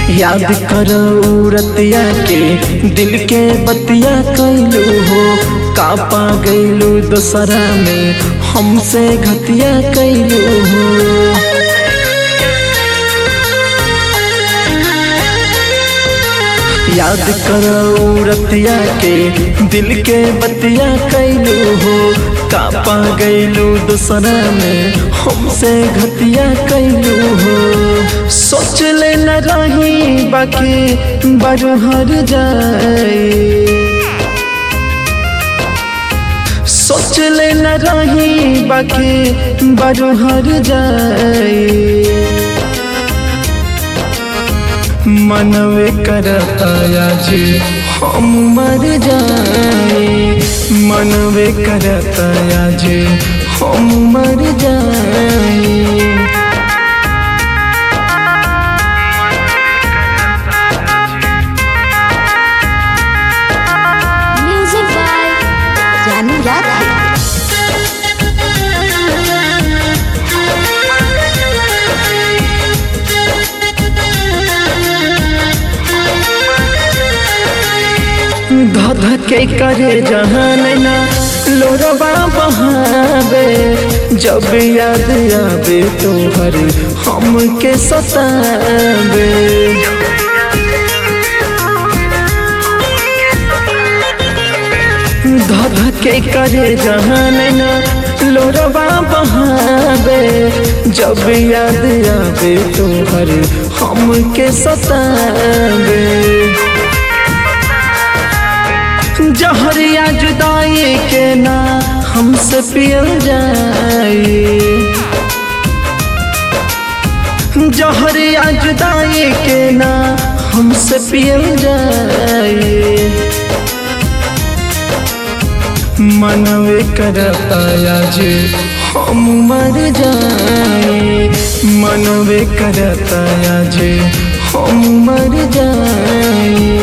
याद करो रतिया के दिल के बतिया कैलू हो, कापा गैलू दोसरा में हमसे घतिया कैलू हो। याद करो रतिया के दिल के बतिया कैलू हो, कापा गैलू दोसरा में हमसे घतिया कैलू हो। सोच ले न रही बाकी बरहर जाए, सोच ले न रही बाकी बरहर जाए। मनवे करता आज हम मर जाए, मनवे करता आज हम मर जाए। म्यूजिक बाय जानू राठी। धध के करे जहान ना लोरवा बहावे, जब याद आवे तोहर हमके सतावे। धध के करे जहान ना लोरवा बहावे, जब याद आवे तोहर हमके सतावे। जहरिया जुदाई के ना हमसे पियल जाए, जहरिया जुदाई के ना हमसे पियल जाए। मनवे करता आज हम मर जाए, मनवे करता आज हम मर जाए।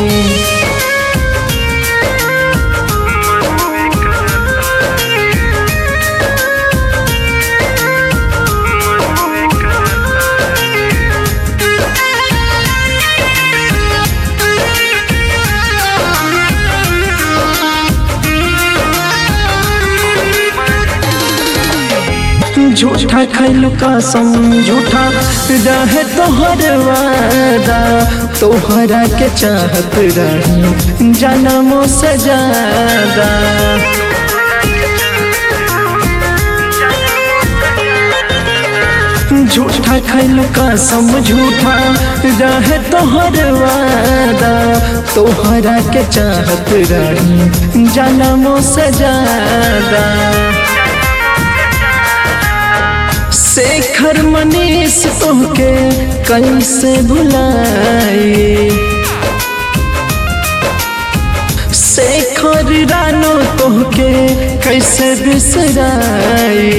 झूठा खैलू कसम झूठा रहे तोहर वादा, तोहरा के चाहत रही जन्मों से ज्यादा। झूठा खैलू कसम झूठा रहे तोहर वादा, तोहरा के चाहत रही जन्मों से ज्यादा। शेखर मनीष तोहके कैसे भुलाए, शेखर रानो तोहके कैसे बिसराए।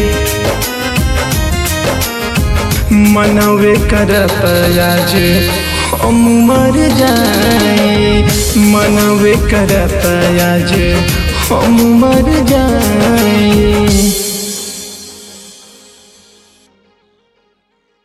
मनवे करता आज हम मर जाए, मनवे करता आज हम मर जाए।